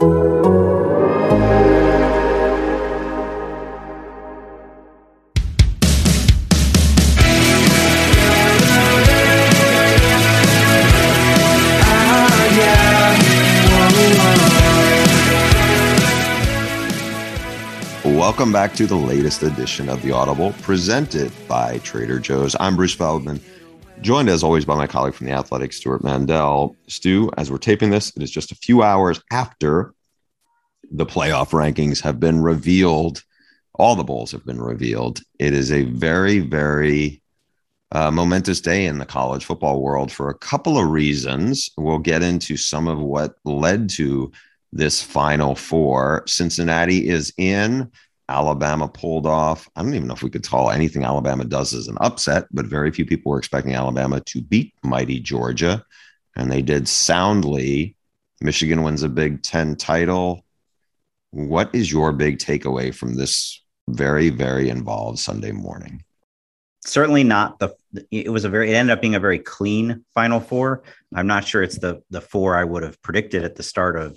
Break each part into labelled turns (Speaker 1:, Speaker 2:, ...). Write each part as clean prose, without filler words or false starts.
Speaker 1: Welcome back to the latest edition of The Audible, presented by Trader Joe's. I'm Bruce Feldman, joined as always by my colleague from The Athletic, Stuart Mandel. Stu, as we're taping this, it is just a few hours after the playoff rankings have been revealed. All the bowls have been revealed. It is a very, very momentous day in the college football world for a couple of reasons. We'll get into some of what led to this Final Four. Cincinnati is in. Alabama pulled off. I don't even know if we could call anything Alabama does as an upset, but very few people were expecting Alabama to beat mighty Georgia, and they did soundly. Michigan wins a Big Ten title. What is your big takeaway from this very, very involved Sunday morning?
Speaker 2: Certainly not it ended up being a very clean Final Four. I'm not sure it's the four I would have predicted at the start of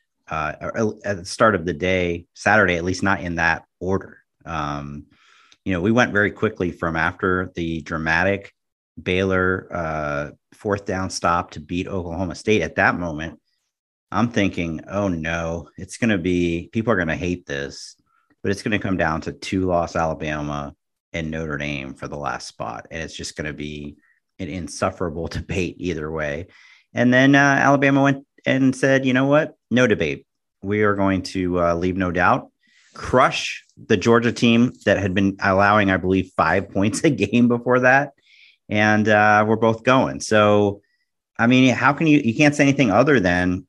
Speaker 2: the day, Saturday, at least not in that order. We went very quickly from after the dramatic Baylor fourth down stop to beat Oklahoma State. At that moment, I'm thinking, oh no, people are going to hate this, but it's going to come down to 2-loss Alabama and Notre Dame for the last spot. And it's just going to be an insufferable debate either way. And then Alabama went and said, you know what? No debate. We are going to leave no doubt, crush the Georgia team that had been allowing, I believe, 5 points a game before that. And we're both going. So, I mean, how can you can't say anything other than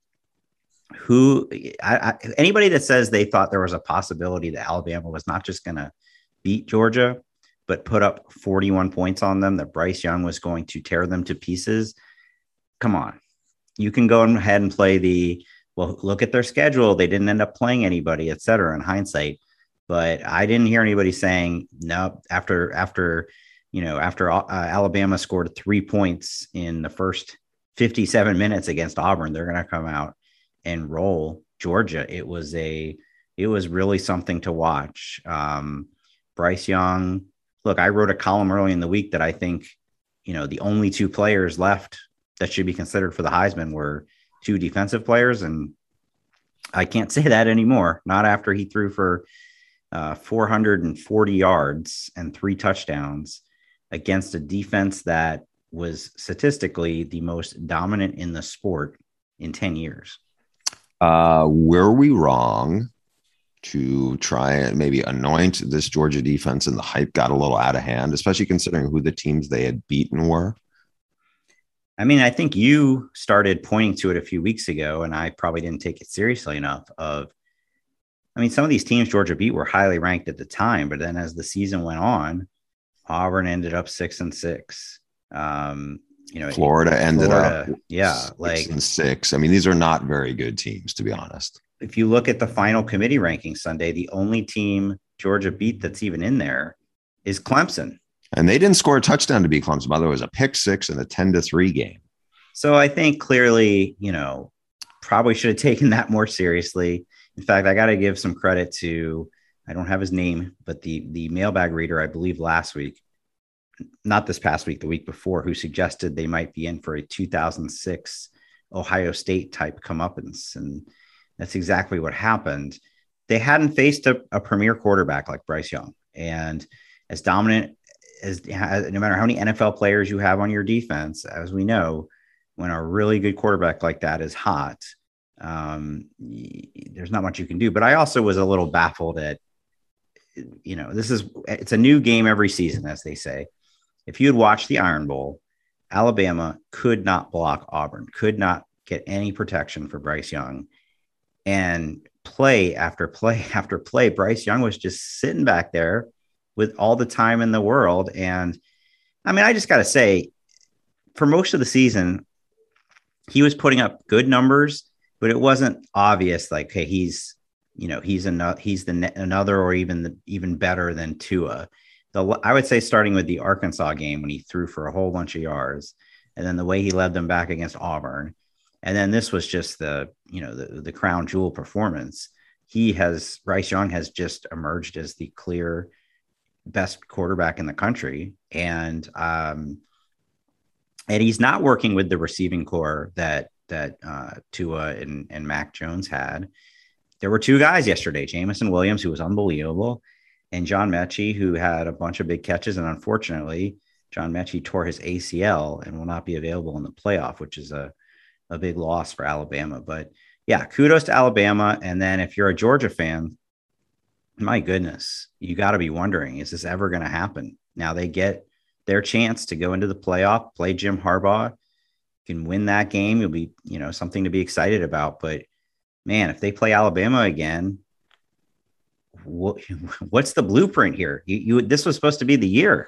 Speaker 2: anybody that says they thought there was a possibility that Alabama was not just going to beat Georgia, but put up 41 points on them, that Bryce Young was going to tear them to pieces. Come on. You can go ahead and play look at their schedule. They didn't end up playing anybody, et cetera, in hindsight. But I didn't hear anybody saying, no, after Alabama scored 3 points in the first 57 minutes against Auburn, they're going to come out and roll Georgia. It was really something to watch. Bryce Young, look, I wrote a column early in the week that I think, the only two players left that should be considered for the Heisman were two defensive players. And I can't say that anymore. Not after he threw for 440 yards and 3 touchdowns against a defense that was statistically the most dominant in the sport in 10 years.
Speaker 1: Were we wrong to try and maybe anoint this Georgia defense, and the hype got a little out of hand, especially considering who the teams they had beaten were?
Speaker 2: I mean, I think you started pointing to it a few weeks ago, and I probably didn't take it seriously enough. Some of these teams Georgia beat were highly ranked at the time, but then as the season went on, Auburn ended up 6-6.
Speaker 1: Florida ended up
Speaker 2: 6-6.
Speaker 1: I mean, these are not very good teams, to be honest.
Speaker 2: If you look at the final committee ranking Sunday, the only team Georgia beat that's even in there is Clemson.
Speaker 1: And they didn't score a touchdown to beat Clemson. By the way, it was a pick 6 and a 10-3 game.
Speaker 2: So I think clearly, probably should have taken that more seriously. In fact, I got to give some credit to, I don't have his name, but the mailbag reader, I believe last week, not this past week, the week before, who suggested they might be in for a 2006 Ohio State type comeuppance. And that's exactly what happened. They hadn't faced a premier quarterback like Bryce Young. And as dominant as no matter how many NFL players you have on your defense, as we know, when a really good quarterback like that is hot, there's not much you can do. But I also was a little baffled at, it's a new game every season, as they say. If you had watched the Iron Bowl, Alabama could not block Auburn, could not get any protection for Bryce Young. And play after play after play, Bryce Young was just sitting back there with all the time in the world. And I just got to say, for most of the season, he was putting up good numbers, but it wasn't obvious like, hey, he's another or even better than Tua. I would say starting with the Arkansas game when he threw for a whole bunch of yards, and then the way he led them back against Auburn. And then this was just the crown jewel performance. Bryce Young has just emerged as the clear best quarterback in the country. And he's not working with the receiving core that Tua and Mac Jones had. There were two guys yesterday, Jameson Williams, who was unbelievable, and John Mechie, who had a bunch of big catches. And unfortunately, John Mechie tore his ACL and will not be available in the playoff, which is a big loss for Alabama. But yeah, kudos to Alabama. And then if you're a Georgia fan, my goodness, you got to be wondering, is this ever going to happen? Now they get their chance to go into the playoff, play Jim Harbaugh, can win that game. You'll be, something to be excited about. But man, if they play Alabama again, what's the blueprint here? This was supposed to be the year.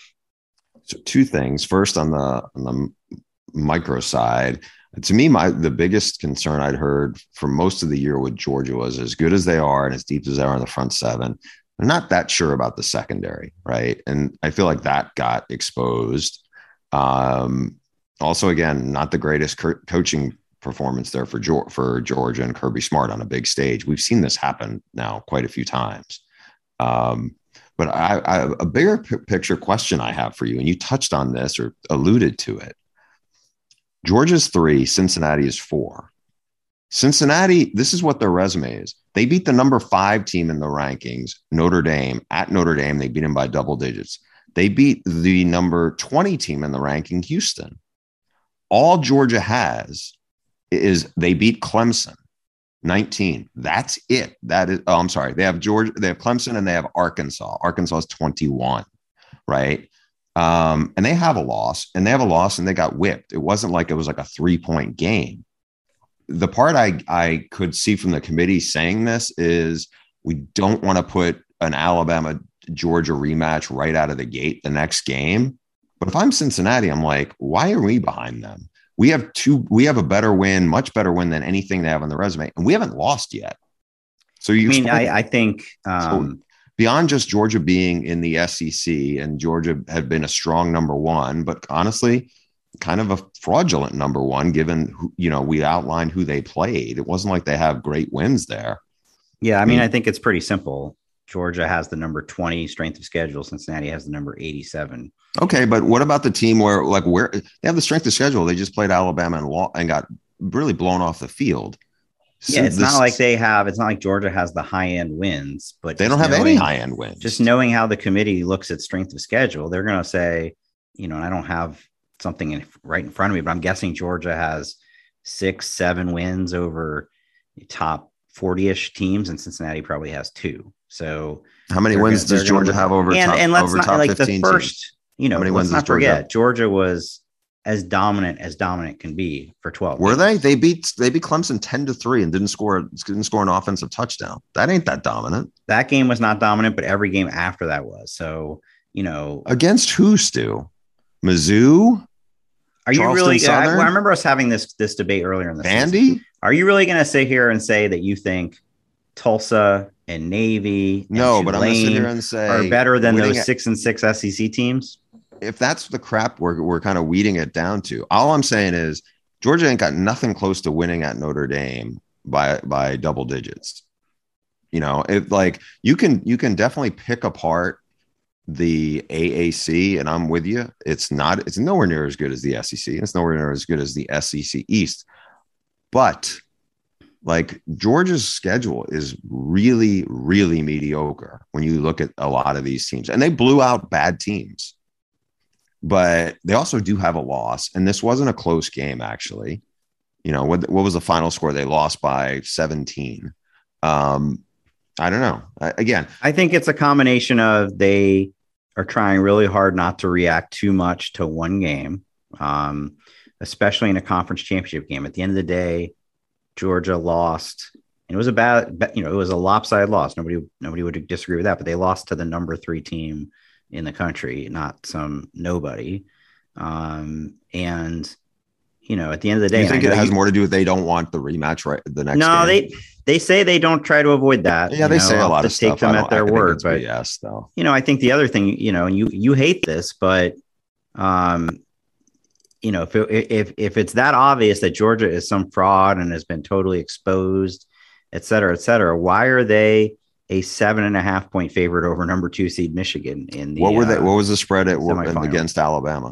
Speaker 1: So two things. First, on the micro side, to me, the biggest concern I'd heard for most of the year with Georgia was, as good as they are and as deep as they are in the front seven, I'm not that sure about the secondary, right? And I feel like that got exposed. Also, again, not the greatest coaching performance there for Georgia and Kirby Smart on a big stage. We've seen this happen now quite a few times. But a bigger picture question I have for you, and you touched on this or alluded to it. Georgia's 3, Cincinnati is 4. Cincinnati, this is what their resume is. They beat the number 5 team in the rankings, Notre Dame. At Notre Dame, they beat them by double digits. They beat the number 20 team in the ranking, Houston. All Georgia has is they beat Clemson, 19. That's it. That is, I'm sorry. They have Georgia, they have Clemson, and they have Arkansas. Arkansas is 21, right? And they have a loss, and they got whipped. It wasn't like it was like a 3-point game. The part I could see from the committee saying this is we don't want to put an Alabama Georgia rematch right out of the gate the next game. But if I'm Cincinnati, I'm like, why are we behind them? We have a better win, much better win than anything they have on the resume, and we haven't lost yet. So
Speaker 2: I think
Speaker 1: beyond just Georgia being in the SEC, and Georgia had been a strong number 1, but honestly, kind of a fraudulent number 1, given we outlined who they played. It wasn't like they have great wins there.
Speaker 2: Yeah, I mean, I think it's pretty simple. Georgia has the number 20 strength of schedule. Cincinnati has the number 87.
Speaker 1: Okay, but what about the team where they have the strength of schedule? They just played Alabama and got really blown off the field.
Speaker 2: So it's not like Georgia has the high end wins, but
Speaker 1: they don't have any high end wins.
Speaker 2: Just knowing how the committee looks at strength of schedule, they're going to say, I don't have something right in front of me, but I'm guessing Georgia has 6-7 wins over top 40-ish teams, and Cincinnati probably has 2. So
Speaker 1: how many wins does Georgia have over top 15 teams?
Speaker 2: Let's not forget, Georgia was as dominant can be for 12.
Speaker 1: Were they? They beat Clemson 10-3 and didn't score an offensive touchdown. That ain't that dominant.
Speaker 2: That game was not dominant, but every game after that was. So,
Speaker 1: against who, Stu? Mizzou?
Speaker 2: Are you really? I remember us having this debate earlier in the
Speaker 1: season.
Speaker 2: Are you really going to sit here and say that you think Tulsa and Navy
Speaker 1: but I'm going to sit here and say
Speaker 2: are better than those 6-6 SEC teams?
Speaker 1: If that's the crap we're kind of weeding it down to, all I'm saying is Georgia ain't got nothing close to winning at Notre Dame by double digits. You can definitely pick apart the AAC, and I'm with you. It's nowhere near as good as the SEC. It's nowhere near as good as the SEC East. But Georgia's schedule is really, really mediocre when you look at a lot of these teams, and they blew out bad teams. But they also do have a loss, and this wasn't a close game, actually. What was the final score? They lost by 17. I don't know.
Speaker 2: I think it's a combination of they are trying really hard not to react too much to one game, especially in a conference championship game. At the end of the day, Georgia lost, and it was it was a lopsided loss. Nobody would disagree with that, but they lost to the number 3 team in the country, not some nobody. And at the end of the day,
Speaker 1: you think it has more to do with they don't want the rematch right the next
Speaker 2: game? They say they don't try to avoid that.
Speaker 1: Yeah, they say a lot of stuff.
Speaker 2: Take them at their word, but
Speaker 1: yes, though.
Speaker 2: I think the other thing, and you hate this, but if it's that obvious that Georgia is some fraud and has been totally exposed, et cetera, why are they a 7.5 point favorite over number 2 seed Michigan in the
Speaker 1: What was the spread against Alabama?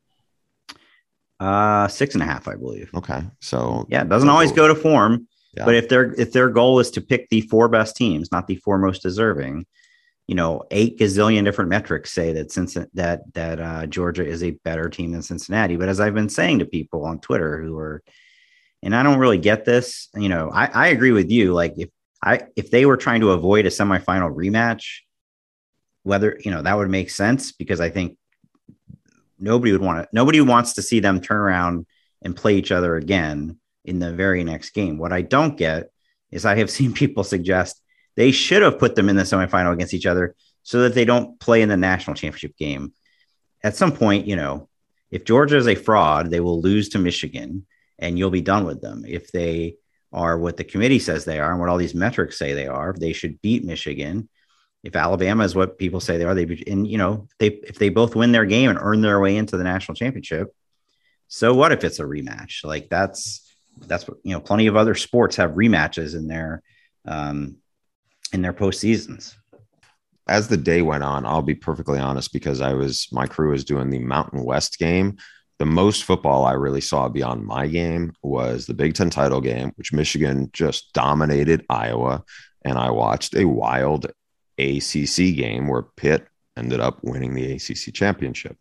Speaker 2: 6.5, I believe.
Speaker 1: Okay, so
Speaker 2: yeah, it doesn't always go to form,
Speaker 1: yeah.
Speaker 2: but if their goal is to pick the 4 best teams, not the 4 most deserving, 8 gazillion different metrics say that Georgia is a better team than Cincinnati. But as I've been saying to people on Twitter and I don't really get this, I agree with you. Like if they were trying to avoid a semifinal rematch, whether, that would make sense, because I think nobody wants to see them turn around and play each other again in the very next game. What I don't get is I have seen people suggest they should have put them in the semifinal against each other so that they don't play in the national championship game. At some point, if Georgia is a fraud, they will lose to Michigan and you'll be done with them. If they are what the committee says they are and what all these metrics say they are, they should beat Michigan. If Alabama is what people say they are, if they both win their game and earn their way into the national championship, so what if it's a rematch? Like that's what, plenty of other sports have rematches in their postseasons.
Speaker 1: As the day went on, I'll be perfectly honest, because my crew was doing the Mountain West game. The most football I really saw beyond my game was the Big Ten title game, which Michigan just dominated Iowa. And I watched a wild ACC game where Pitt ended up winning the ACC championship.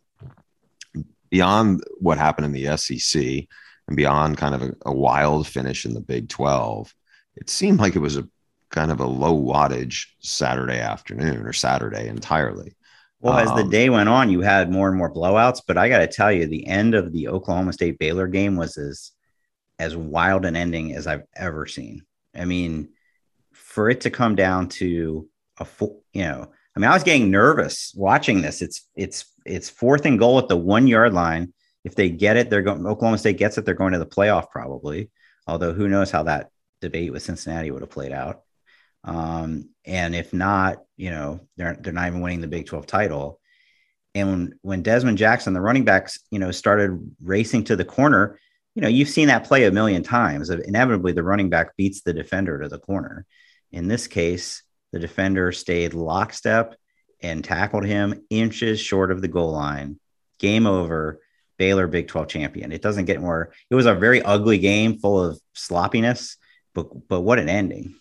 Speaker 1: Beyond what happened in the SEC and beyond kind of a wild finish in the Big 12, it seemed like it was a kind of a low wattage Saturday afternoon, or Saturday entirely.
Speaker 2: Well, as the day went on, you had more and more blowouts, but I got to tell you, the end of the Oklahoma State Baylor game was as wild an ending as I've ever seen. I mean, for it to come down to I was getting nervous watching this. It's 4th and goal at the 1 yard line. If they get it, Oklahoma State gets it, they're going to the playoff probably. Although who knows how that debate with Cincinnati would have played out. And if not, they're not even winning the Big 12 title. And when Desmond Jackson, the running backs, started racing to the corner, you've seen that play a million times. Inevitably, the running back beats the defender to the corner. In this case, the defender stayed lockstep and tackled him inches short of the goal line. Game over. Baylor Big 12 champion. It doesn't get more. It was a very ugly game full of sloppiness, but what an ending.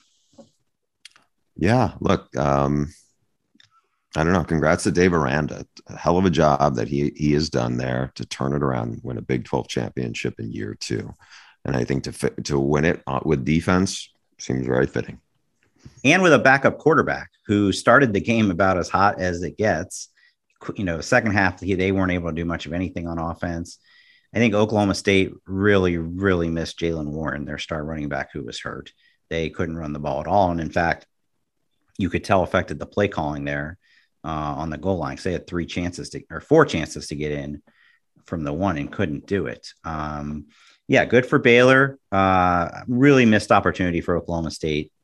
Speaker 1: Yeah, look, I don't know. Congrats to Dave Aranda. A hell of a job that he has done there to turn it around and win a Big 12 championship in year 2. And I think to win it with defense seems very fitting.
Speaker 2: And with a backup quarterback who started the game about as hot as it gets. Second half, they weren't able to do much of anything on offense. I think Oklahoma State really, really missed Jaylen Warren, their star running back, who was hurt. They couldn't run the ball at all. And in fact, you could tell affected the play calling there on the goal line. They had 4 chances to get in from the 1 and couldn't do it. Good for Baylor. Really missed opportunity for Oklahoma State.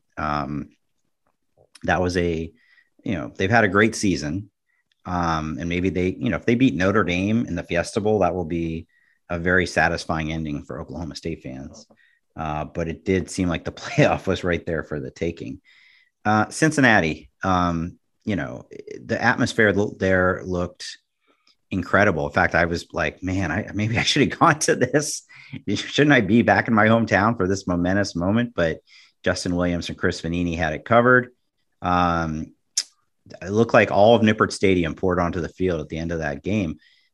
Speaker 2: That was they've had a great season. And maybe if they beat Notre Dame in the Fiesta Bowl, that will be a very satisfying ending for Oklahoma State fans. But it did seem like the playoff was right there for the taking. Cincinnati, the atmosphere there looked incredible. In fact, I was like, man, maybe I should have gone to this. Shouldn't I be back in my hometown for this momentous moment? But Justin Williams and Chris Vanini had it covered. It looked like all of Nippert Stadium poured onto the field at the end of that game.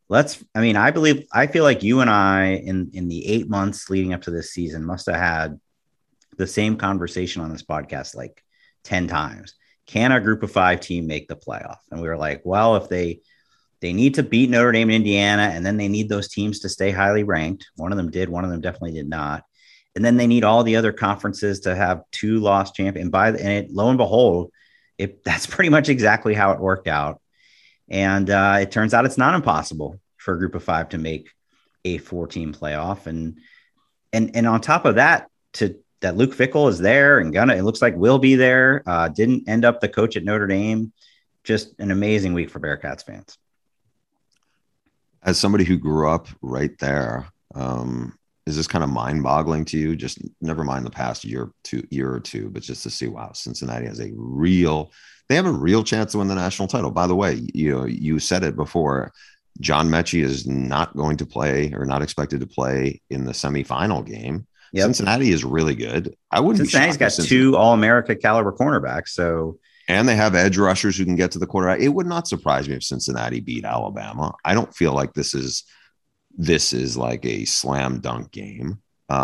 Speaker 2: I feel like you and I in the 8 months leading up to this season must have had the same conversation on this podcast like 10 times. Can a group of 5 team make the playoff? And we were like, well, if they need to beat Notre Dame and Indiana, and then they need those teams to stay highly ranked. One of them did, one of them definitely did not. And then they need all the other conferences to have 2 lost champions. Lo and behold, that's pretty much exactly how it worked out. And it turns out it's not impossible for a group of 5 to make a 4-team playoff. And on top of that, that Luke Fickell is there and it looks like will be there. Didn't end up the coach at Notre Dame. Just an amazing week for Bearcats fans.
Speaker 1: As somebody who grew up right there, is this kind of mind-boggling to you? Just never mind the past year or two, but just to see, wow, Cincinnati has they have a real chance to win the national title. By the way, you said it before. John Mechie is not going to play or not expected to play in the semifinal game. Yep. Cincinnati is really good. I wouldn't
Speaker 2: Cincinnati's
Speaker 1: be
Speaker 2: got two All-America caliber cornerbacks. So,
Speaker 1: and they have edge rushers who can get to the quarterback. It would not surprise me if Cincinnati beat Alabama. I don't feel like this is like a slam dunk game.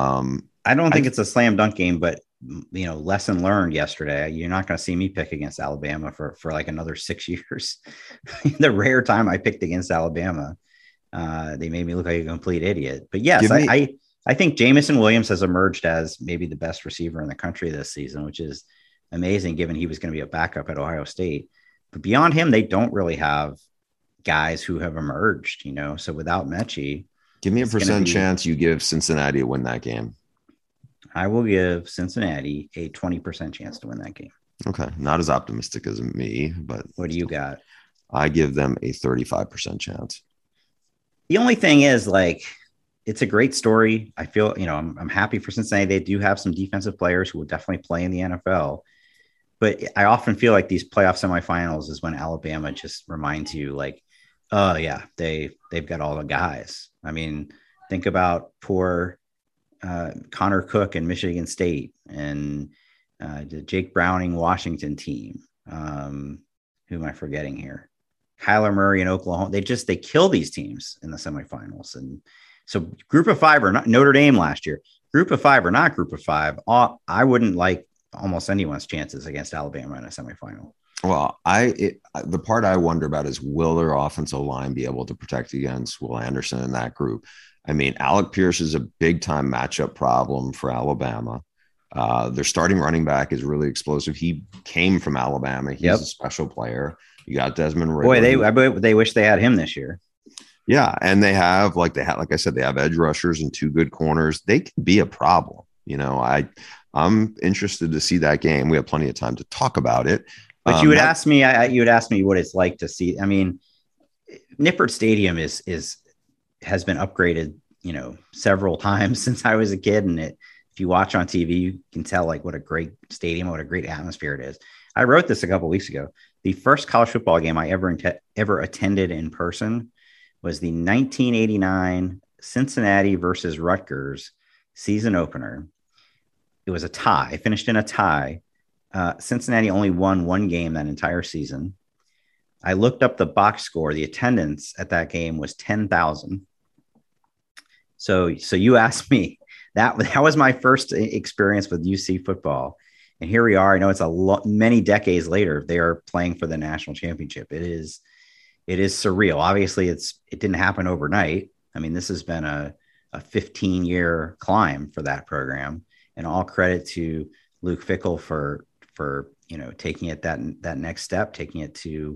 Speaker 2: I don't think it's a slam dunk game, but lesson learned yesterday. You're not going to see me pick against Alabama for like another 6 years. The rare time I picked against Alabama, they made me look like a complete idiot. But yes, I think Jamison Williams has emerged as maybe the best receiver in the country this season, which is amazing given he was going to be a backup at Ohio State. But beyond him, they don't really have guys who have emerged, so without Mechie.
Speaker 1: Give me a percent chance you give Cincinnati to win that game.
Speaker 2: I will give Cincinnati a 20% chance to win that game.
Speaker 1: Okay. Not as optimistic as me, but
Speaker 2: what do you got?
Speaker 1: I give them a 35% chance.
Speaker 2: The only thing is, it's a great story. I feel, I'm happy for Cincinnati. They do have some defensive players who will definitely play in the NFL. But I often feel like these playoff semifinals is when Alabama just reminds you, oh, yeah, they've got all the guys. I mean, think about poor Connor Cook in Michigan State and the Jake Browning Washington team. Who am I forgetting here? Kyler Murray in Oklahoma. They kill these teams in the semifinals. And so group of five or not Notre Dame last year, group of five or not group of five, I wouldn't like almost anyone's chances against Alabama in a semifinal.
Speaker 1: Well, the part I wonder about is, will their offensive line be able to protect against Will Anderson in that group? I mean, Alec Pierce is a big time matchup problem for Alabama. Their starting running back is really explosive. He came from Alabama. He's a special player. You got Desmond Ridder.
Speaker 2: Boy, they wish they had him this year.
Speaker 1: Yeah, and they have, like I said, they have edge rushers and two good corners. They can be a problem. I'm interested to see that game. We have plenty of time to talk about it.
Speaker 2: But you would ask me what it's like to see. I mean, Nippert Stadium has been upgraded, several times since I was a kid. And if you watch on TV, you can tell what a great stadium, what a great atmosphere it is. I wrote this a couple of weeks ago. The first college football game I ever attended in person was the 1989 Cincinnati versus Rutgers season opener. It was a tie. It finished in a tie. Cincinnati only won one game that entire season. I looked up the box score. The attendance at that game was 10,000. So you asked me, that was my first experience with UC football. And here we are. I know it's many decades later, they are playing for the national championship. It is surreal. Obviously it didn't happen overnight. I mean, this has been a 15-year climb for that program, and all credit to Luke Fickell for taking it that next step, taking it to,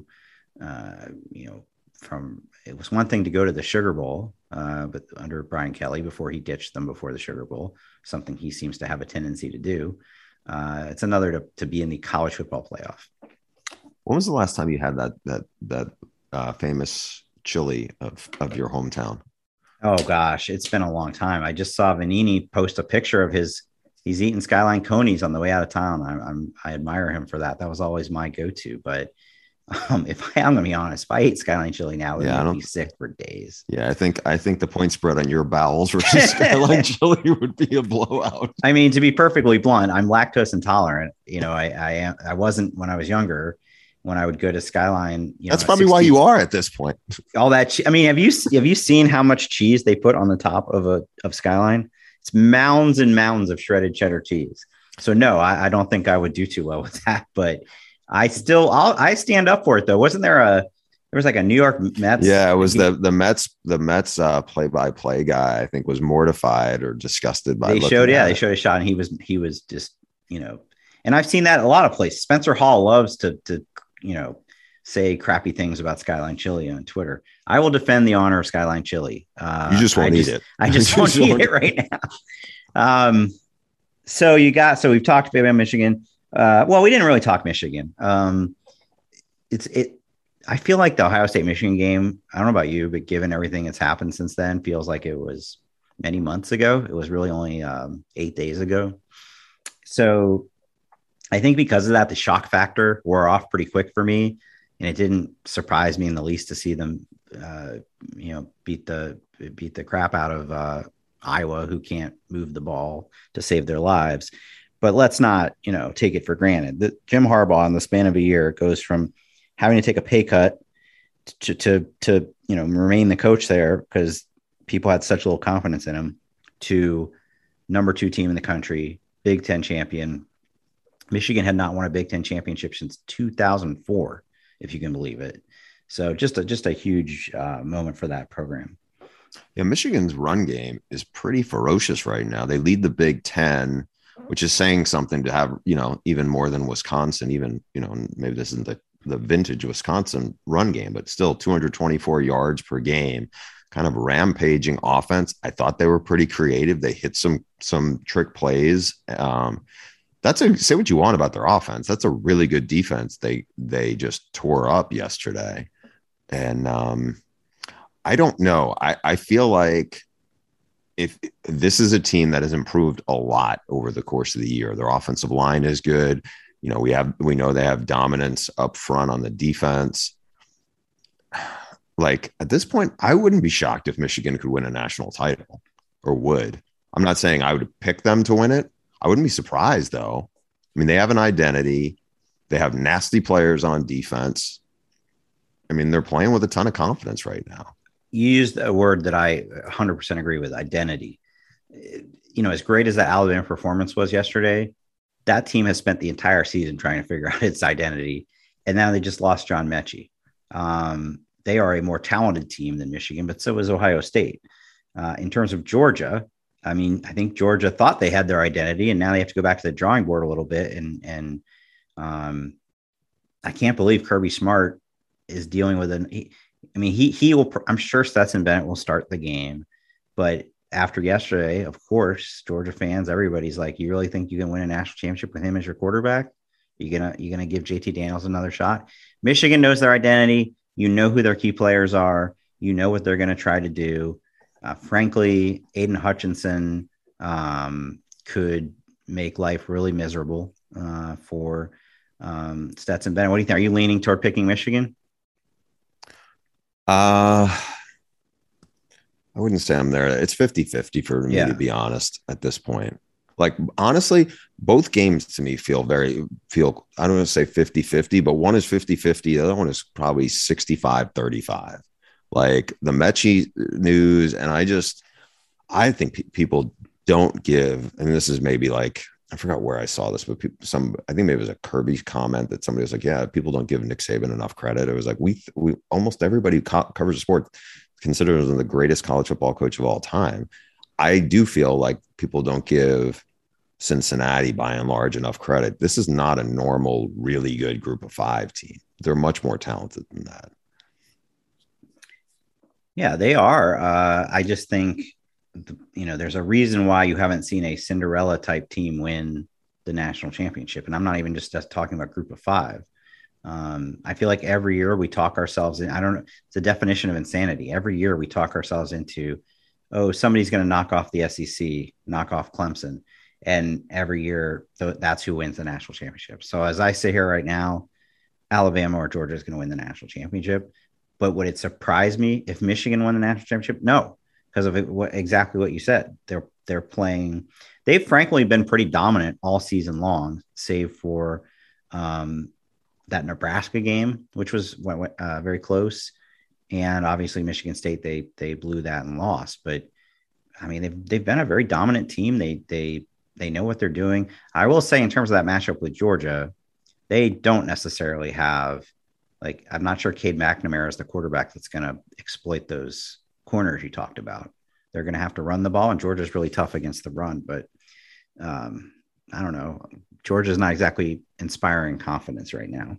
Speaker 2: it was one thing to go to the Sugar Bowl, but under Brian Kelly before he ditched them before the Sugar Bowl, something he seems to have a tendency to do. It's another to be in the college football playoff.
Speaker 1: When was the last time you had that famous chili of your hometown?
Speaker 2: Oh gosh, it's been a long time. I just saw Vanini post a picture of he's eating Skyline Conies on the way out of town. I admire him for that. That was always my go-to. But I'm going to be honest, if I ate Skyline chili now, it would be sick for days.
Speaker 1: Yeah, I think the point spread on your bowels versus Skyline chili would be a blowout.
Speaker 2: I mean, to be perfectly blunt, I'm lactose intolerant. I wasn't when I was younger. When I would go to Skyline,
Speaker 1: that's probably why you are at this point.
Speaker 2: All that. I mean, have you seen how much cheese they put on the top of Skyline? It's mounds and mounds of shredded cheddar cheese. So no, I don't think I would do too well with that, but I stand up for it though. Wasn't there was like a New York Mets?
Speaker 1: Yeah, it was the Mets play-by-play guy, I think, was mortified or disgusted by
Speaker 2: they showed a shot, and he was just, and I've seen that a lot of places. Spencer Hall loves to say crappy things about Skyline chili on Twitter. I will defend the honor of Skyline chili.
Speaker 1: You just won't eat it.
Speaker 2: I just won't eat it right now. So we've talked about Michigan. Well, we didn't really talk Michigan. I feel like the Ohio State Michigan game, I don't know about you, but given everything that's happened since then, feels like it was many months ago. It was really only 8 days ago. So I think because of that, the shock factor wore off pretty quick for me, and it didn't surprise me in the least to see them, beat the crap out of Iowa, who can't move the ball to save their lives. But let's not, take it for granted that Jim Harbaugh in the span of a year goes from having to take a pay cut to remain the coach there because people had such little confidence in him, to number 2 team in the country, Big Ten champion. Michigan had not won a Big Ten championship since 2004, if you can believe it. So just a huge moment for that program.
Speaker 1: Yeah, Michigan's run game is pretty ferocious right now. They lead the Big Ten, which is saying something to have, even more than Wisconsin, even, maybe this isn't the vintage Wisconsin run game, but still 224 yards per game, kind of rampaging offense. I thought they were pretty creative. They hit some trick plays. Say what you want about their offense. That's a really good defense. They just tore up yesterday. And I don't know. I feel like if this is a team that has improved a lot over the course of the year, their offensive line is good. We know they have dominance up front on the defense. Like at this point, I wouldn't be shocked if Michigan could win a national title, or would. I'm not saying I would pick them to win it. I wouldn't be surprised though. I mean, they have an identity. They have nasty players on defense. I mean, they're playing with a ton of confidence right now.
Speaker 2: You used a word that I 100% agree with: identity. As great as the Alabama performance was yesterday, that team has spent the entire season trying to figure out its identity. And now they just lost John Mechie. They are a more talented team than Michigan, but so is Ohio State. In terms of Georgia, I think Georgia thought they had their identity, and now they have to go back to the drawing board a little bit. And I can't believe Kirby Smart is dealing with he will. I'm sure Stetson Bennett will start the game, but after yesterday, of course, Georgia fans, everybody's like, "You really think you can win a national championship with him as your quarterback? You gonna give JT Daniels another shot?" Michigan knows their identity. You know who their key players are. You know what they're going to try to do. Frankly, Aiden Hutchinson could make life really miserable for Stetson Bennett. What do you think? Are you leaning toward picking Michigan?
Speaker 1: I wouldn't say I'm there. It's 50-50 for me, to be honest, at this point. Like, honestly, both games to me feel, I don't want to say 50-50, but one is 50-50. The other one is probably 65-35. Like the Mechie news. And I think people don't give, and this is maybe like, I forgot where I saw this, but I think maybe it was a Kirby comment that somebody was like, yeah, people don't give Nick Saban enough credit. It was like, we almost everybody who covers the sport considers him the greatest college football coach of all time. I do feel like people don't give Cincinnati by and large enough credit. This is not a normal, really good Group of 5 team. They're much more talented than that.
Speaker 2: Yeah, they are. I just think, there's a reason why you haven't seen a Cinderella type team win the national championship. And I'm not even just talking about Group of 5. I feel like every year we talk ourselves in, I don't know, it's a definition of insanity. Every year we talk ourselves into, oh, somebody's going to knock off the SEC, knock off Clemson. And every year that's who wins the national championship. So as I sit here right now, Alabama or Georgia is going to win the national championship. But would it surprise me if Michigan won the national championship? No, because of exactly what you said. They're playing. They've frankly been pretty dominant all season long, save for that Nebraska game, which was very close. And obviously Michigan State, they blew that and lost. But I mean, they've been a very dominant team. They know what they're doing. I will say, in terms of that matchup with Georgia, they don't necessarily have, like, I'm not sure Cade McNamara is the quarterback that's going to exploit those corners you talked about. They're going to have to run the ball, and Georgia's really tough against the run. But I don't know. Georgia's not exactly inspiring confidence right now.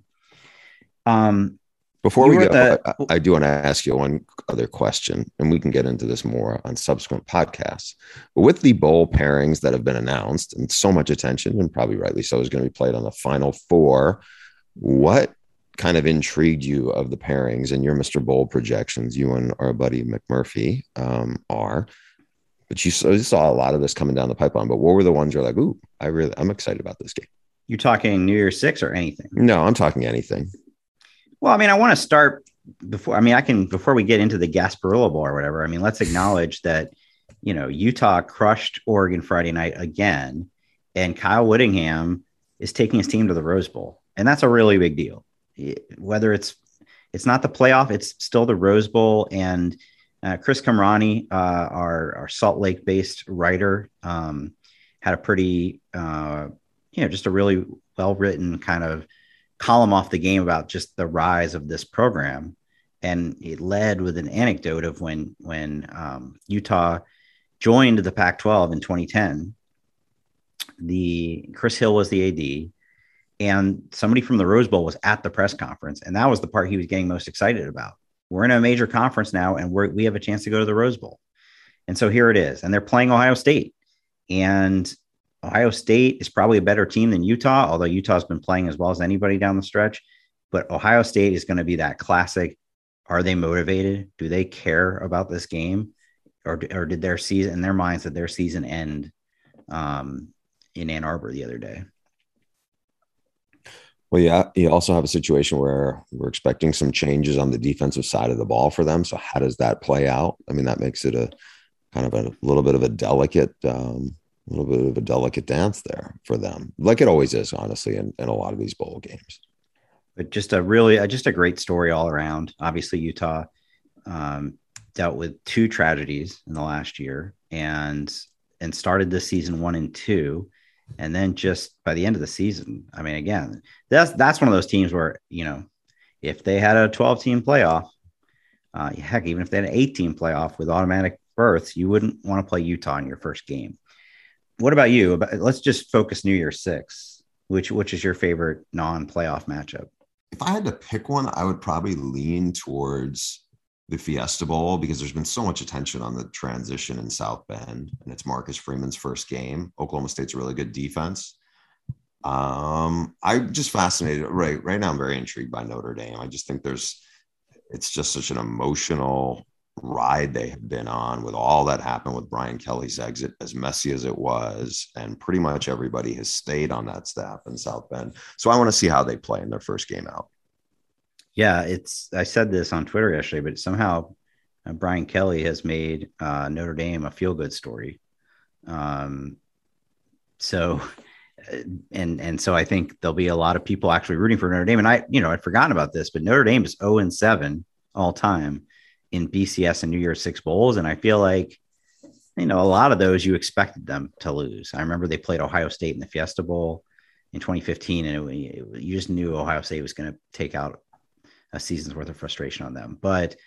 Speaker 1: Before we go, I do want to ask you one other question, and we can get into this more on subsequent podcasts. But with the bowl pairings that have been announced, and so much attention, and probably rightly so, is going to be played on the Final Four, what kind of intrigued you of the pairings and your Mr. Bowl projections, you and our buddy McMurphy are, but you saw a lot of this coming down the pipeline. But what were the ones you're like, ooh, I'm excited about this game?
Speaker 2: You're talking New Year's Six or anything?
Speaker 1: No, I'm talking anything.
Speaker 2: Well, I mean, I want to start before we get into the Gasparilla Bowl or whatever. I mean, let's acknowledge that, Utah crushed Oregon Friday night again, and Kyle Whittingham is taking his team to the Rose Bowl. And that's a really big deal. Whether it's not the playoff, it's still the Rose Bowl. And Chris Kamrani, our Salt Lake based writer, had a pretty, just a really well-written kind of column off the game about just the rise of this program. And it led with an anecdote of when Utah joined the Pac-12 in 2010, Chris Hill was the AD, and somebody from the Rose Bowl was at the press conference. And that was the part he was getting most excited about. We're in a major conference now, and we have a chance to go to the Rose Bowl. And so here it is. And they're playing Ohio State. And Ohio State is probably a better team than Utah, although Utah's been playing as well as anybody down the stretch. But Ohio State is going to be that classic. Are they motivated? Do they care about this game? Or did their season, in their minds, did their season end in Ann Arbor the other day?
Speaker 1: Well, yeah, you also have a situation where we're expecting some changes on the defensive side of the ball for them. So how does that play out? I mean, that makes it a kind of a little bit of a delicate dance there for them, like it always is, honestly, in a lot of these bowl games.
Speaker 2: But just a great story all around. Obviously, Utah dealt with two tragedies in the last year and started this season 1-2. And then just by the end of the season, I mean, again, that's one of those teams where, if they had a 12-team playoff, heck, even if they had an 8-team playoff with automatic berths, you wouldn't want to play Utah in your first game. What about you? Let's just focus New Year's Six. Which is your favorite non-playoff matchup?
Speaker 1: If I had to pick one, I would probably lean towards the Fiesta Bowl because there's been so much attention on the transition in South Bend, and it's Marcus Freeman's first game. Oklahoma State's a really good defense. I'm just fascinated. Right now, I'm very intrigued by Notre Dame. I just think it's just such an emotional ride they have been on with all that happened with Brian Kelly's exit, as messy as it was, and pretty much everybody has stayed on that staff in South Bend. So I want to see how they play in their first game out.
Speaker 2: Yeah, I said this on Twitter yesterday, but somehow Brian Kelly has made Notre Dame a feel-good story. So I think there'll be a lot of people actually rooting for Notre Dame. And I'd forgotten about this, but Notre Dame is 0-7 all time in BCS and New Year's Six bowls. And I feel like, a lot of those you expected them to lose. I remember they played Ohio State in the Fiesta Bowl in 2015, and you just knew Ohio State was going to take out a season's worth of frustration on them. But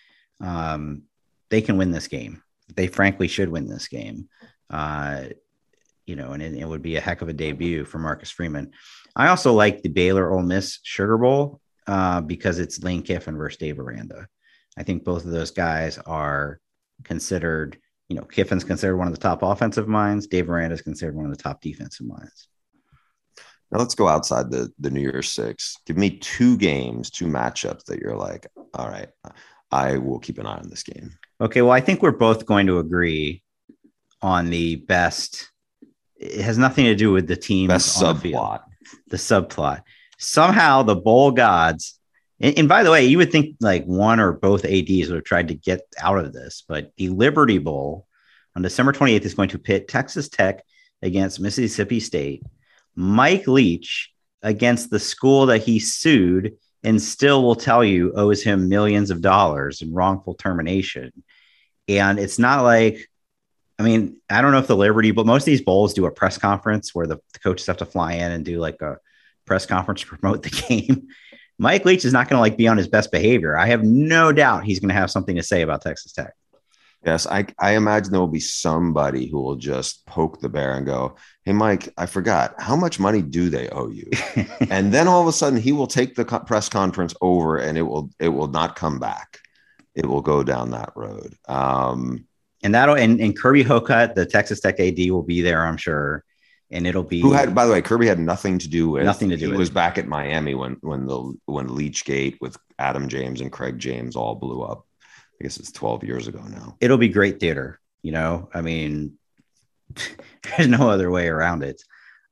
Speaker 2: they can win this game. They frankly should win this game. And it would be a heck of a debut for Marcus Freeman. I also like the Baylor Ole Miss Sugar Bowl because it's Lane Kiffin versus Dave Aranda. I think both of those guys are considered, Kiffin's considered one of the top offensive minds. Dave Aranda is considered one of the top defensive minds.
Speaker 1: Now let's go outside the New Year's Six. Give me two matchups that you're like, all right, I will keep an eye on this game.
Speaker 2: Okay, well, I think we're both going to agree on the best. It has nothing to do with the team.
Speaker 1: Best subplot.
Speaker 2: The subplot. Somehow the bowl gods, and by the way, you would think like one or both ADs would have tried to get out of this, but the Liberty Bowl on December 28th is going to pit Texas Tech against Mississippi State. Mike Leach against the school that he sued and still will tell you owes him millions of dollars in wrongful termination. And it's not like, I don't know if the Liberty, but most of these bowls do a press conference where the coaches have to fly in and do like a press conference to promote the game. Mike Leach is not going to be on his best behavior. I have no doubt he's going to have something to say about Texas Tech.
Speaker 1: Yes, I imagine there will be somebody who will just poke the bear and go, hey, Mike, I forgot. How much money do they owe you? And then all of a sudden he will take the press conference over and it will not come back. It will go down that road. And
Speaker 2: Kirby Hocutt, the Texas Tech AD, will be there, I'm sure. and it'll be
Speaker 1: who had, by the way, Kirby had nothing to do with. He was
Speaker 2: it.
Speaker 1: back at Miami when Leachgate with Adam James and Craig James all blew up. I guess it's 12 years ago now.
Speaker 2: It'll be great theater. I mean, there's no other way around it.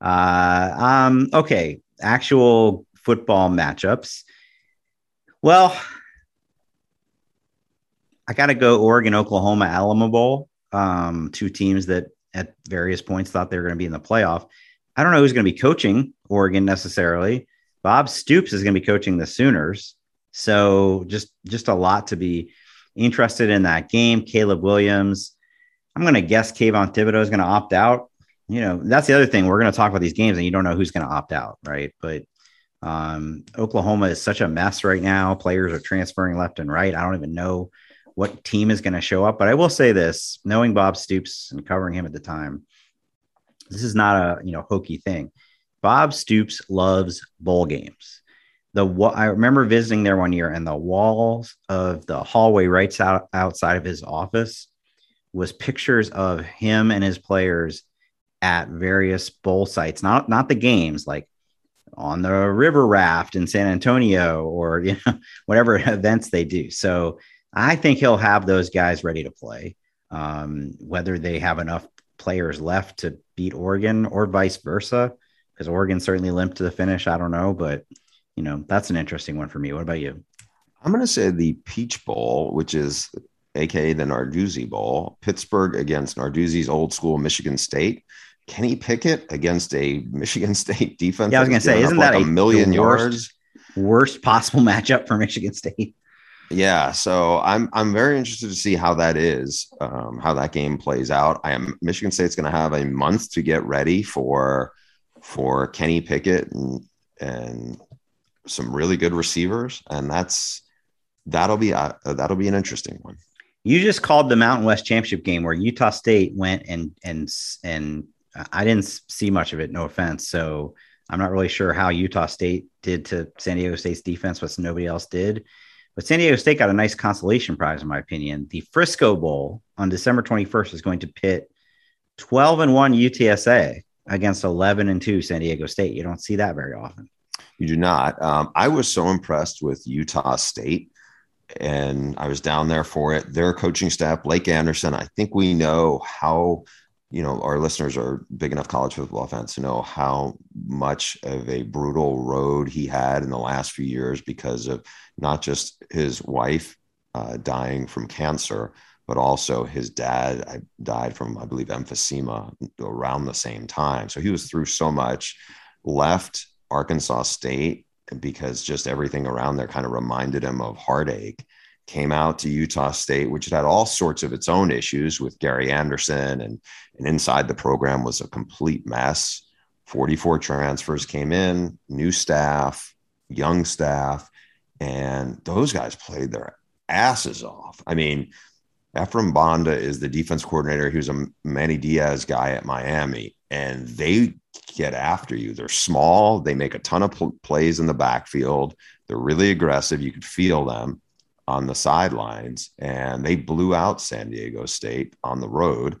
Speaker 2: Okay. Actual football matchups. Well, I got to go Oregon, Oklahoma, Alamo Bowl. Two teams that at various points thought they were going to be in the playoff. I don't know who's going to be coaching Oregon necessarily. Bob Stoops is going to be coaching the Sooners. So just a lot to be interested in that game. Caleb Williams. I'm going to guess Kayvon Thibodeau is going to opt out. That's the other thing. We're going to talk about these games and you don't know who's going to opt out, right? But Oklahoma is such a mess right now. Players are transferring left and right. I don't even know what team is going to show up. But I will say this, knowing Bob Stoops and covering him at the time, this is not a hokey thing. Bob Stoops loves bowl games. I remember visiting there one year, and the walls of the hallway right outside of his office was pictures of him and his players at various bowl sites, not the games, like on the river raft in San Antonio or whatever events they do. So I think he'll have those guys ready to play. Whether they have enough players left to beat Oregon or vice versa, because Oregon certainly limped to the finish. I don't know, but that's an interesting one for me. What about you?
Speaker 1: I'm going to say the Peach Bowl, which is AKA the Narduzzi Bowl. Pittsburgh against Narduzzi's old school Michigan State. Kenny Pickett against a Michigan State defense.
Speaker 2: Yeah, I was going to say, isn't that
Speaker 1: a million yards?
Speaker 2: Worst possible matchup for Michigan State.
Speaker 1: Yeah, so I'm very interested to see how that is, how that game plays out. Michigan State's going to have a month to get ready for Kenny Pickett and some really good receivers, and that'll be an interesting one.
Speaker 2: You just called the Mountain West Championship game where Utah State went and I didn't see much of it, no offense. So I'm not really sure how Utah State did to San Diego State's defense, but nobody else did. But San Diego State got a nice consolation prize, in my opinion. The Frisco Bowl on December 21st is going to pit 12-1 UTSA against 11-2 San Diego State. You don't see that very often.
Speaker 1: You do not. I was so impressed with Utah State, and I was down there for it. Their coaching staff, Blake Anderson, I think we know how, our listeners are big enough college football fans to know how much of a brutal road he had in the last few years because of not just his wife dying from cancer, but also his dad died from, I believe, emphysema around the same time. So he was through so much, left Arkansas State because just everything around there kind of reminded him of heartache, came out to Utah State, which had all sorts of its own issues with Gary Anderson, and inside the program was a complete mess. 44 transfers came in, new staff, young staff, and those guys played their asses off. I mean, Ephraim Banda is the defense coordinator. He was a Manny Diaz guy at Miami, and they get after you. They're small. They make a ton of plays in the backfield. They're really aggressive. You could feel them on the sidelines, and they blew out San Diego State on the road.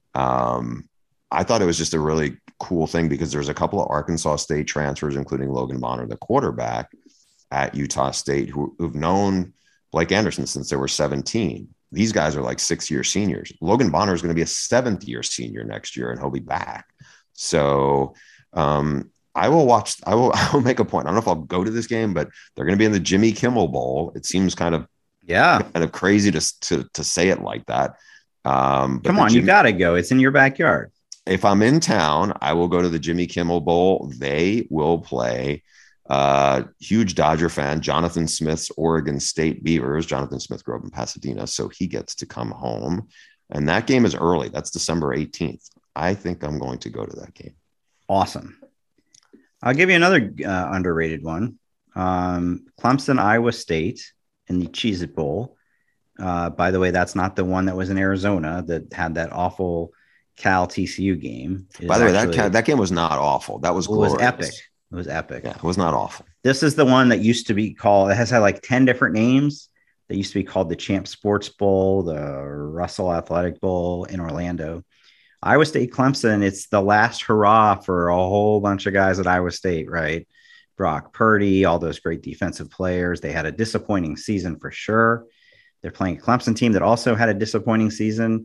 Speaker 1: I thought it was just a really cool thing because there's a couple of Arkansas State transfers, including Logan Bonner, the quarterback at Utah State, who've known Blake Anderson since they were 17. These guys are like 6-year seniors. Logan Bonner is going to be a 7th-year senior next year, and he'll be back. So I will make a point. I don't know if I'll go to this game, but they're going to be in the Jimmy Kimmel Bowl. It seems kind of crazy to say it like that.
Speaker 2: Come on, you got to go. It's in your backyard.
Speaker 1: If I'm in town, I will go to the Jimmy Kimmel Bowl. They will play huge Dodger fan, Jonathan Smith's Oregon State Beavers. Jonathan Smith grew up in Pasadena, so he gets to come home. And that game is early. That's December 18th. I think I'm going to go to that game.
Speaker 2: Awesome. I'll give you another underrated one. Clemson, Iowa State in the Cheez-It Bowl. By the way, that's not the one that was in Arizona that had that awful Cal TCU game.
Speaker 1: By the way, that game was not awful. That was glorious.
Speaker 2: It was epic. It was epic.
Speaker 1: Yeah, it was not awful.
Speaker 2: This is the one that used to be called, it has had like 10 different names. That used to be called the Champ Sports Bowl, the Russell Athletic Bowl in Orlando. Iowa State, Clemson, it's the last hurrah for a whole bunch of guys at Iowa State, right? Brock Purdy, all those great defensive players. They had a disappointing season for sure. They're playing a Clemson team that also had a disappointing season.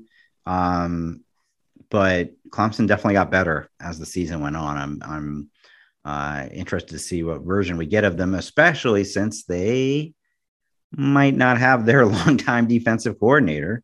Speaker 2: But Clemson definitely got better as the season went on. I'm interested to see what version we get of them, especially since they might not have their longtime defensive coordinator.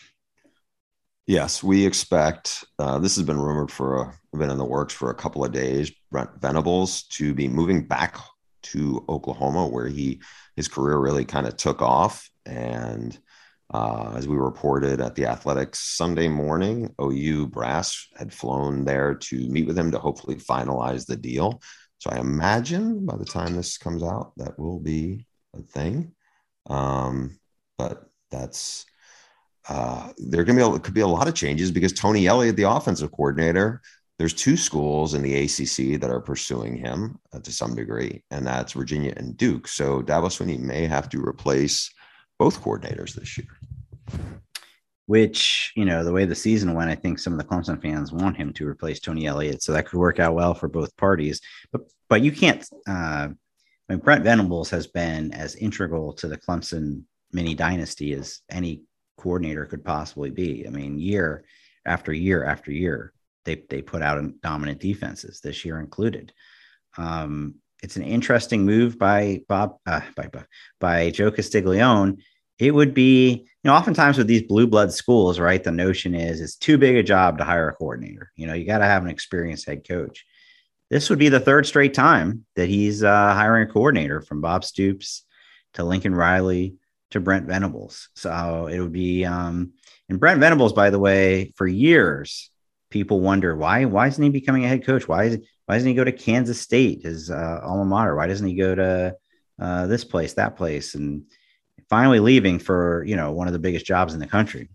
Speaker 1: Yes, we expect this has been rumored been in the works for a couple of days. Brent Venables to be moving back to Oklahoma, where his career really kind of took off. And as we reported at the Athletics Sunday morning, OU brass had flown there to meet with him to hopefully finalize the deal. So I imagine by the time this comes out, that will be a thing. But that's could be a lot of changes because Tony Elliott, the offensive coordinator, there's two schools in the ACC that are pursuing him to some degree, and that's Virginia and Duke. So Dabo Swinney may have to replace both coordinators this year.
Speaker 2: Which, the way the season went, I think some of the Clemson fans want him to replace Tony Elliott. So that could work out well for both parties. But you can't, Brent Venables has been as integral to the Clemson mini dynasty as any coordinator could possibly be. I mean, year after year after year, they put out dominant defenses, this year included. It's an interesting move by Joe Castiglione. It would be, oftentimes with these blue blood schools, right? The notion is it's too big a job to hire a coordinator. You got to have an experienced head coach. This would be the third straight time that he's hiring a coordinator, from Bob Stoops to Lincoln Riley to Brent Venables. So it would be, and Brent Venables, by the way, for years, people wonder why isn't he becoming a head coach? Why doesn't he go to Kansas State, his alma mater? Why doesn't he go to this place, that place? And finally leaving for, one of the biggest jobs in the country.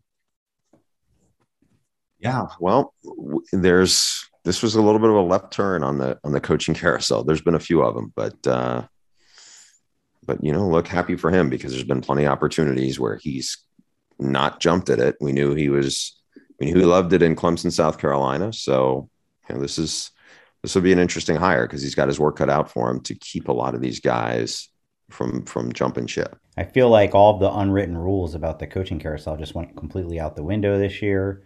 Speaker 1: Yeah. Well, this was a little bit of a left turn on the coaching carousel. There's been a few of them, but look, happy for him because there's been plenty of opportunities where he's not jumped at it. We knew he loved it in Clemson, South Carolina. So, this will be an interesting hire because he's got his work cut out for him to keep a lot of these guys from jumping ship.
Speaker 2: I feel like all of the unwritten rules about the coaching carousel just went completely out the window this year.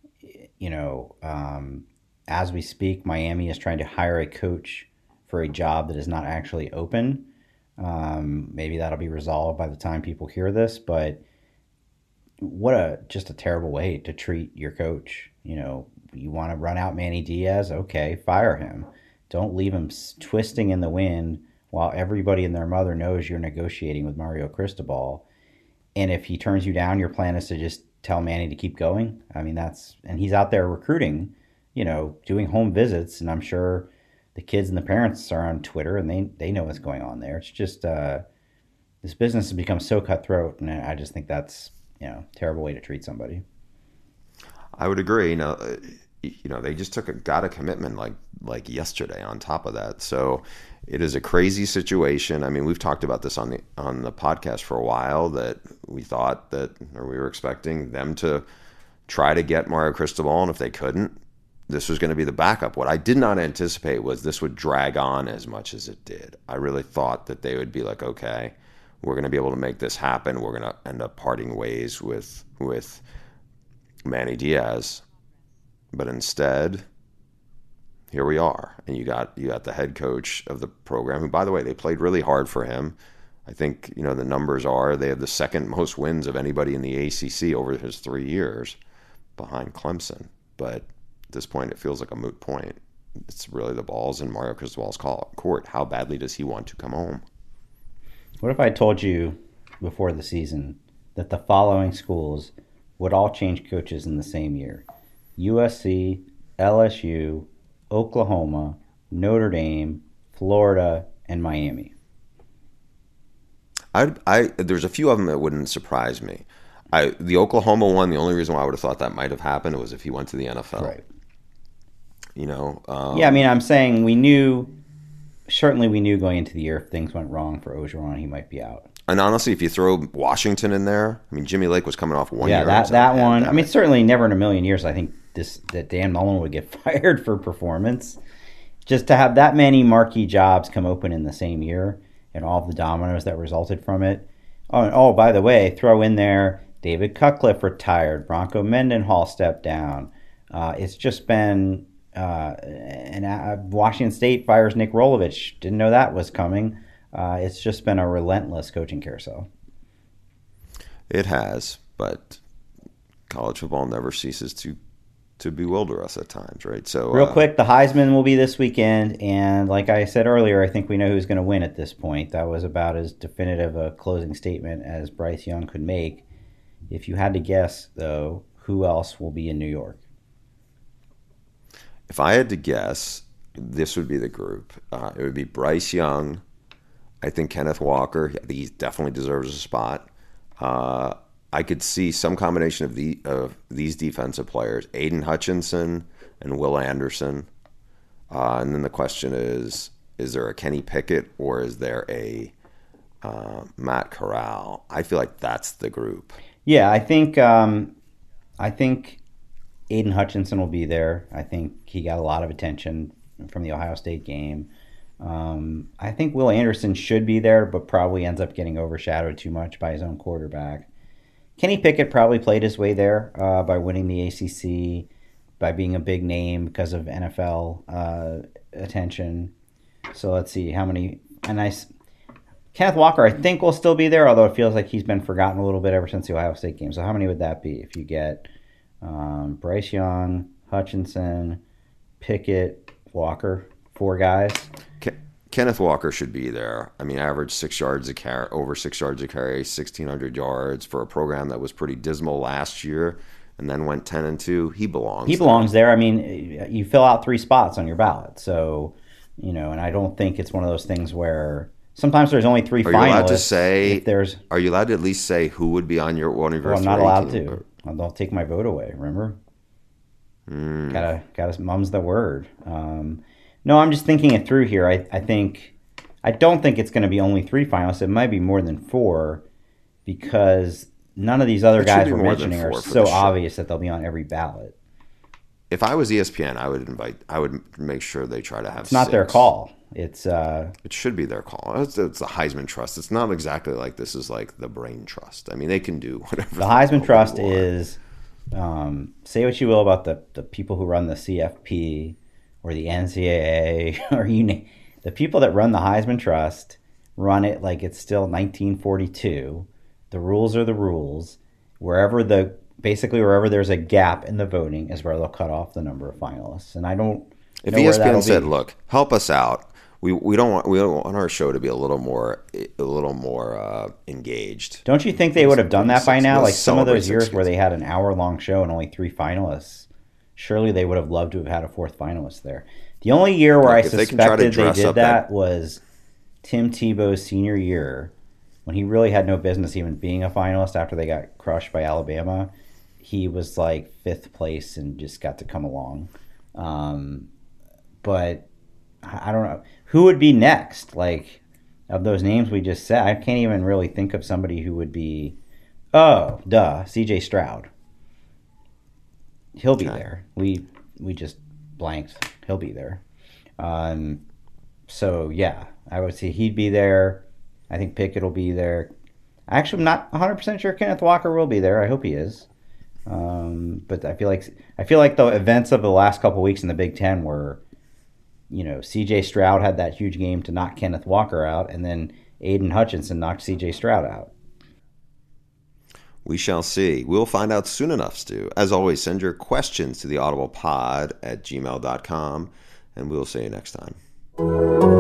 Speaker 2: As we speak, Miami is trying to hire a coach for a job that is not actually open. Maybe that'll be resolved by the time people hear this, but just a terrible way to treat your coach. You want to run out Manny Diaz? Okay, fire him. Don't leave him twisting in the wind while everybody and their mother knows you're negotiating with Mario Cristobal. And if he turns you down, your plan is to just tell Manny to keep going. I mean, and he's out there recruiting, doing home visits. And I'm sure the kids and the parents are on Twitter and they know what's going on there. It's just, this business has become so cutthroat. And I just think that's, terrible way to treat somebody.
Speaker 1: I would agree. They just got a commitment like yesterday on top of that. So it is a crazy situation. I mean, we've talked about this on the podcast for a while, that we thought we were expecting them to try to get Mario Cristobal, and if they couldn't, this was going to be the backup. What I did not anticipate was this would drag on as much as it did. I really thought that they would be like, okay, we're going to be able to make this happen. We're going to end up parting ways with Manny Diaz. But instead, here we are. And you got the head coach of the program, who, by the way, they played really hard for him. I think, the numbers are they have the second most wins of anybody in the ACC over his 3 years, behind Clemson. But at this point, it feels like a moot point. It's really the ball's in Mario Cristobal's court. How badly does he want to come home?
Speaker 2: What if I told you before the season that the following schools would all change coaches in the same year? USC, LSU, Oklahoma, Notre Dame, Florida, and Miami.
Speaker 1: There's a few of them that wouldn't surprise me. The Oklahoma one, the only reason why I would have thought that might have happened was if he went to the NFL.
Speaker 2: Right.
Speaker 1: Yeah,
Speaker 2: I mean, I'm saying we knew going into the year if things went wrong for Orgeron, he might be out.
Speaker 1: And honestly, if you throw Washington in there, I mean, Jimmy Lake was coming off 1 year.
Speaker 2: Yeah, that one. I mean, certainly never in a million years I think that Dan Mullen would get fired for performance. Just to have that many marquee jobs come open in the same year and all of the dominoes that resulted from it. Oh, by the way, throw in there David Cutcliffe retired, Bronco Mendenhall stepped down. It's just been Washington State fires Nick Rolovich. Didn't know that was coming. It's just been a relentless coaching carousel.
Speaker 1: It has, but college football never ceases to bewilder us at times, right? So
Speaker 2: real quick, the Heisman will be this weekend, and like I said earlier, I think we know who's going to win at this point. That was about as definitive a closing statement as Bryce Young could make. If you had to guess, though, who else will be in New York?
Speaker 1: If I had to guess, this would be the group. It would be Bryce Young. I think Kenneth Walker. I think he definitely deserves a spot. I could see some combination of these defensive players, Aiden Hutchinson and Will Anderson. And then the question is there a Kenny Pickett or is there a Matt Corral? I feel like that's the group.
Speaker 2: Yeah, I think Aiden Hutchinson will be there. I think he got a lot of attention from the Ohio State game. I think Will Anderson should be there, but probably ends up getting overshadowed too much by his own quarterback. Kenny Pickett probably played his way there by winning the ACC, by being a big name because of NFL attention. So let's see how many. Kenneth Walker, I think, will still be there, although it feels like he's been forgotten a little bit ever since the Ohio State game. So how many would that be if you get Bryce Young, Hutchinson, Pickett, Walker, 4 guys?
Speaker 1: Kenneth Walker should be there. I mean, averaged 6 yards a carry, over 6 yards a carry, 1,600 yards for a program that was pretty dismal last year, and then went 10-2. He belongs.
Speaker 2: He belongs there. I mean, you fill out 3 spots on your ballot, so and I don't think it's one of those things where sometimes there's only 3 finalists.
Speaker 1: Are you allowed to say? Are you allowed to at least say who would be on one of your?
Speaker 2: I'm not allowed to. They'll take my vote away. Remember? Gotta mum's the word. No, I'm just thinking it through here. I don't think it's going to be only 3 finalists. It might be more than 4 because none of these other guys we're mentioning are so obvious that they'll be on every ballot.
Speaker 1: If I was ESPN, I would make sure they try to have.
Speaker 2: It's not
Speaker 1: 6.
Speaker 2: their call. It
Speaker 1: should be their call. It's the Heisman Trust. It's not exactly like this is like the Brain Trust. I mean, they can do whatever.
Speaker 2: The Heisman Trust is, say what you will about the people who run the CFP or the NCAA or the people that run the Heisman Trust run it like it's still 1942. The rules are the rules. Wherever there's a gap in the voting is where they'll cut off the number of finalists. And I don't.
Speaker 1: If ESPN said, "Look, help us out. We don't want our show to be a little more engaged."
Speaker 2: Don't you think they would have done that by now? Like some of those years where they had an hour-long show and only 3 finalists. Surely they would have loved to have had a 4th finalist there. The only year where I suspected they did that was Tim Tebow's senior year, when he really had no business even being a finalist after they got crushed by Alabama. He was like 5th place and just got to come along. But I don't know. Who would be next? Like, of those names we just said, I can't even really think of somebody who would be... Oh, duh, C.J. Stroud. He'll be there. We just blanked. He'll be there. So, yeah, I would say he'd be there. I think Pickett will be there. Actually, I'm not 100% sure Kenneth Walker will be there. I hope he is. But I feel like the events of the last couple of weeks in the Big Ten were, C.J. Stroud had that huge game to knock Kenneth Walker out, and then Aiden Hutchinson knocked C.J. Stroud out.
Speaker 1: We shall see. We'll find out soon enough, Stu. As always, send your questions to theaudiblepod@gmail.com, and we'll see you next time.